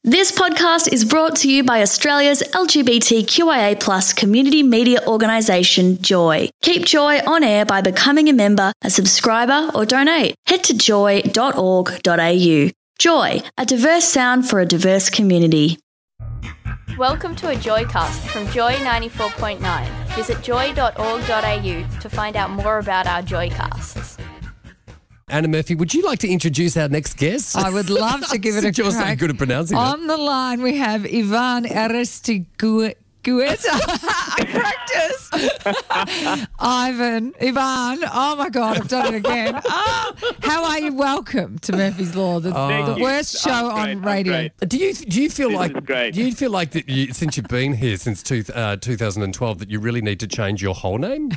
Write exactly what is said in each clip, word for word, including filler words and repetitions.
This podcast is brought to you by Australia's L G B T Q I A plus community media organisation, Joy. Keep Joy on air by becoming a member, a subscriber or donate. Head to joy dot org dot a u. Joy, a diverse sound for a diverse community. Welcome to a Joycast from Joy ninety-four point nine. Visit joy dot org dot a u to find out more about our Joycasts. Anna Murphy, would you like to introduce our next guest? I would love to give it a Since you're so crack. good at pronouncing it. On the line, we have Ivan Aristigueta. I practiced. Ivan, Ivan, oh my God, I've done it again. Oh, how are you? Welcome to Murphy's Law, the, Oh. the worst show I'm great, on radio. I'm great. Do you do you feel This like is great. do you feel like that you, since you've been here since two, uh, two thousand twelve that you really need to change your whole name?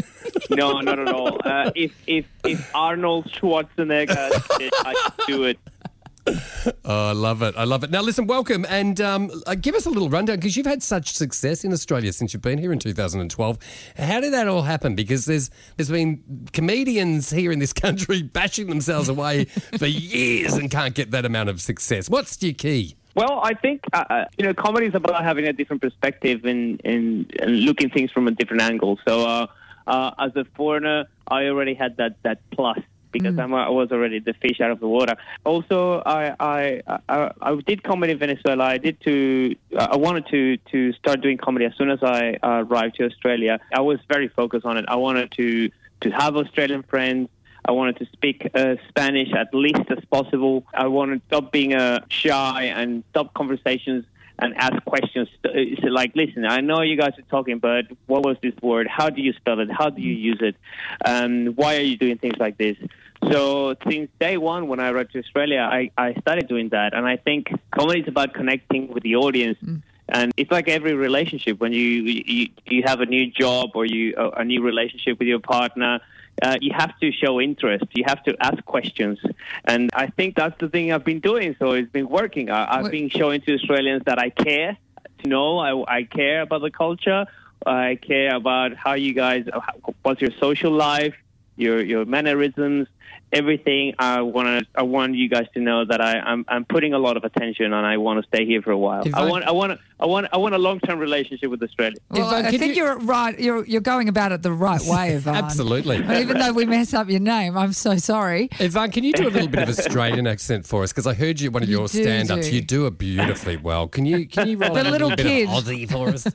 No, not at all. Uh, if if if Arnold Schwarzenegger did, I could do it. Oh, I love it. I love it. Now, listen, welcome and um, uh, give us a little rundown because you've had such success in Australia since you've been here in two thousand twelve. How did that all happen? Because there's there's been comedians here in this country bashing themselves away for years and can't get that amount of success. What's your key? Well, I think uh, uh, you know, comedy is about having a different perspective and and, and looking things from a different angle. So, uh, uh, as a foreigner, I already had that that plus. Because I'm, I was already the fish out of the water. Also, I I, I, I did comedy in Venezuela. I did to I wanted to, to start doing comedy as soon as I uh, arrived to Australia. I was very focused on it. I wanted to, to have Australian friends. I wanted to speak uh, Spanish at least as possible. I wanted to stop being uh, shy and stop conversations and ask questions. It's like, listen, I know you guys are talking, but what was this word? How do you spell it? How do you use it? Um, why are you doing things like this? So since day one, when I arrived to Australia, I, I started doing that. And I think comedy is about connecting with the audience. Mm. And it's like every relationship. When you you, you have a new job or you a new relationship with your partner, Uh, you have to show interest. You have to ask questions. And I think that's the thing I've been doing. So it's been working. I, I've what? been showing to Australians that I care. To know I, I care about the culture. I care about how you guys, what's your social life, your your mannerisms, everything. I want to. I want you guys to know that I, I'm I'm putting a lot of attention, and I want to stay here for a while. If I I- want I want I want I want a long term relationship with Australia. Well, Ivan, I can think you- you... are right. You're you're going about it the right way, Ivan. Absolutely. Even though we mess up your name, I'm so sorry. Ivan, can you do a little bit of Australian accent for us? Because I heard you one of You your do stand-ups. do. You do it beautifully well. Can you can you roll The out a little little kid. bit of Aussie for us?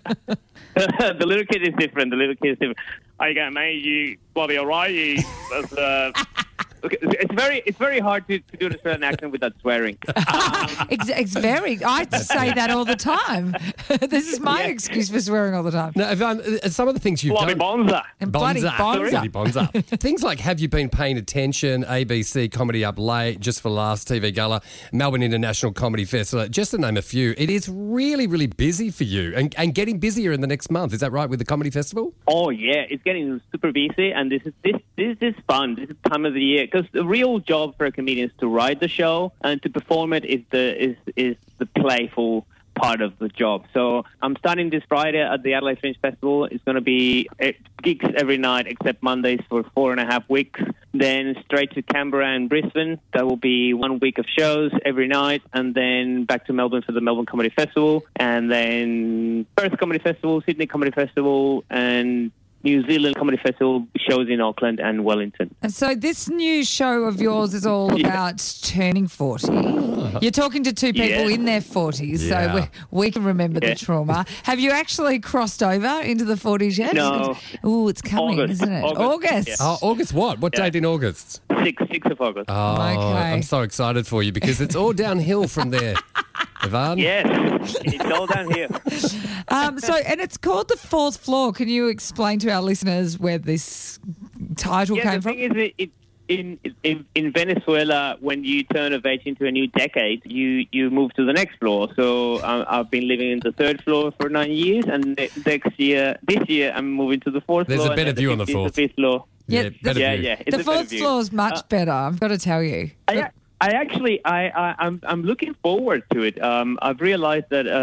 The little kid is different. The little kid is different. How you going, mate? You bloody all right? You, that's, uh, okay, it's very, it's very hard to, to do an Australian accent without swearing. It's, it's very. I say that all the time. This is my excuse for swearing all the time. Now, Ivan, uh, some of the things you've Bloody done. bonza. And bloody bonza. Bloody bonza. Things like Have You Been Paying Attention, A B C Comedy Up Late, Just for Last T V Gala, Melbourne International Comedy Festival, just to name a few. It is really, really busy for you and, and getting busier in the next month. Is that right with the Comedy Festival? Oh yeah, it's getting super busy, and this is this this is fun. This is the time of the year because the real job for a comedian is to write the show, and to perform it is the is is the playful part of the job. So I'm starting this Friday at the Adelaide Fringe Festival. It's going to be eh, gigs every night except Mondays for four and a half weeks. Then straight to Canberra and Brisbane. That will be one week of shows every night, and then back to Melbourne for the Melbourne Comedy Festival, and then Perth Comedy Festival, Sydney Comedy Festival, and New Zealand Comedy Festival shows in Auckland and Wellington. And so this new show of yours is all Yeah. about turning forty. You're talking to two people Yeah. in their forties, Yeah. so we, we can remember Yeah. the trauma. Have you actually crossed over into the forties yet? No. Oh, it's coming, August. isn't it? August. August. Yeah. Oh, August what? What Yeah. date in August? Six, six of August. Oh, Okay. I'm so excited for you because it's all downhill from there. Ivan? Yes, it's all down here. Um, so, and it's called The Fourth Floor. Can you explain to our listeners where this title Yeah, came the from? thing is, it, it, in, in in Venezuela, when you turn of age into a new decade, you, you move to the next floor. So uh, I've been living in the third floor for nine years, and ne- next year, this year, I'm moving to the fourth There's floor. a better and then view on the fifth is fourth. The fifth floor. Yeah, Yeah, the- better Yeah, view. yeah. It's the a better fourth view. floor is much Uh, better, I've got to tell you. I, I actually, I, I, I'm, I'm looking forward to it. Um, I've realized that uh,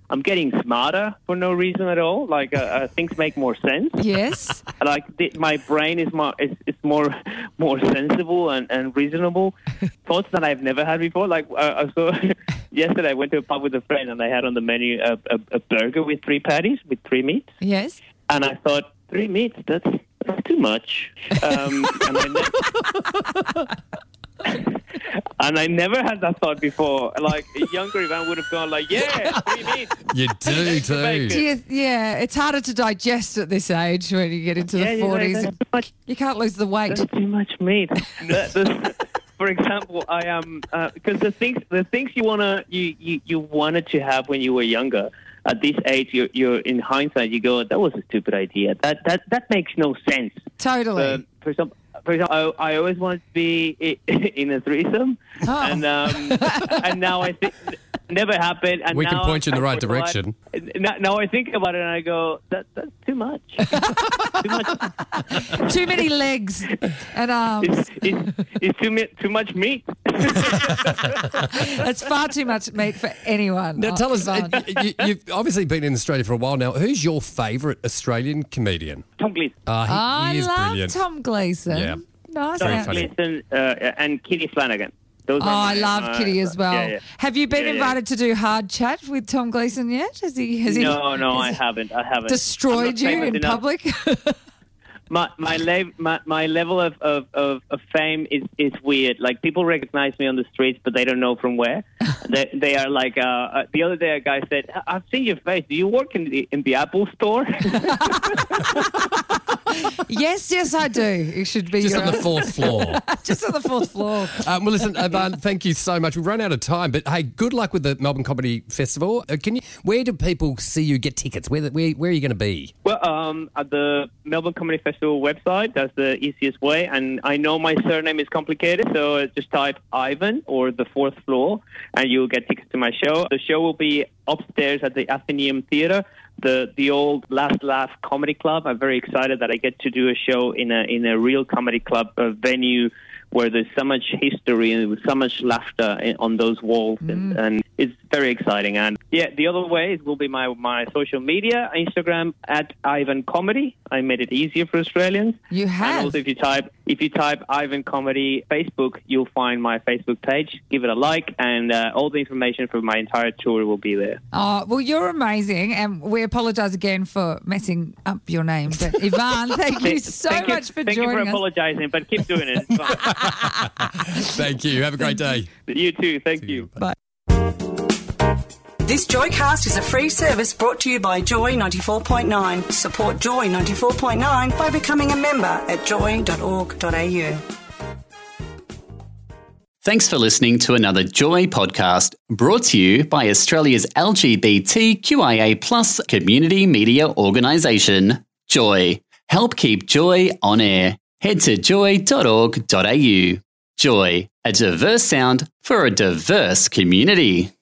I'm getting smarter for no reason at all. Like uh, uh, things make more sense. Yes. Like the, my brain is more is, is more more sensible and, and reasonable. Thoughts that I've never had before. Like uh, so yesterday, I went to a pub with a friend and they had on the menu a, a, a burger with three patties with three meats. Yes. And I thought three meats. That's that's too much. Um, and I. Ne- And I never had that thought before. Like, a younger Ivan would have gone like, yeah, three meats. You do, too. Do you, yeah, it's harder to digest at this age when you get into Yeah, the yeah, forties. that's too much. You can't lose the weight. That's too much meat. The- the- for example, I am uh, because the things the things you wanna you, you, you wanted to have when you were younger. At this age, you're, you're in hindsight, you go, that was a stupid idea. That that that makes no sense. Totally. Uh, for example. For example, I, I always wanted to be in a threesome, Oh. and um, and now I think never happened. And We can now point you in the right I- direction. Now, now I think about it and I go, that that's too much. too much. Too many legs and arms. It's, it's, it's too mi- too much meat. It's far too much meat for anyone. Now, Oh, tell us, Ivan. uh, you, you've obviously been in Australia for a while now. Who's your favourite Australian comedian? Tom Gleeson. Uh, he, I he is love brilliant. Tom Gleeson. Yeah. Nice. Very man. funny. Gleeson uh, and Kitty Flanagan. Those Oh, are I my, love uh, Kitty as well. yeah, yeah. Have you been Yeah, yeah. invited to do hard chat with Tom Gleeson yet? Has he? Has No, he, no, has I he haven't. I haven't. I'm destroyed not you famous in enough. public? My my, le- my my level of, of, of, of fame is, is weird. Like people recognize me on the streets, but they don't know from where. they they are like uh, uh, the other day a guy said, "I've seen your face. Do you work in the in the Apple store?" Yes, yes, I do. It should be Just your on the fourth floor. just on the fourth floor. Um, well, listen, Ivan, thank you so much. We've run out of time, but hey, good luck with the Melbourne Comedy Festival. Uh, can you? Where do people see you get tickets? Where where, where are you going to be? Well, um, at the Melbourne Comedy Festival website, that's the easiest way. And I know my surname is complicated, so just type Ivan or the fourth floor, and you'll get tickets to my show. The show will be upstairs at the Athenaeum Theatre, the the old Last Laugh Comedy Club. I'm very excited that I get to do a show in a in a real comedy club a venue where there's so much history and so much laughter in, on those walls, Mm. and, and it's very exciting. And yeah, the other way will be my my social media, Instagram at Ivan Comedy. I made it easier for Australians. You And have. also, if you type if you type Ivan Comedy Facebook, you'll find my Facebook page. Give it a like, and uh, all the information for my entire tour will be there. Oh, well, you're amazing, and we apologise again for messing up your name. But Ivan, thank you so Thank much for thank you joining for us. apologising, but keep doing it. It's fine. Thank you. Have a great day. You too. Thank you. Bye. This Joycast is a free service brought to you by Joy ninety-four point nine. Support Joy ninety-four point nine by becoming a member at joy dot org dot a u. Thanks for listening to another Joy podcast brought to you by Australia's L G B T Q I A plus community media organisation, Joy. Help keep Joy on air. Head to joy dot org dot a u. Joy, a diverse sound for a diverse community.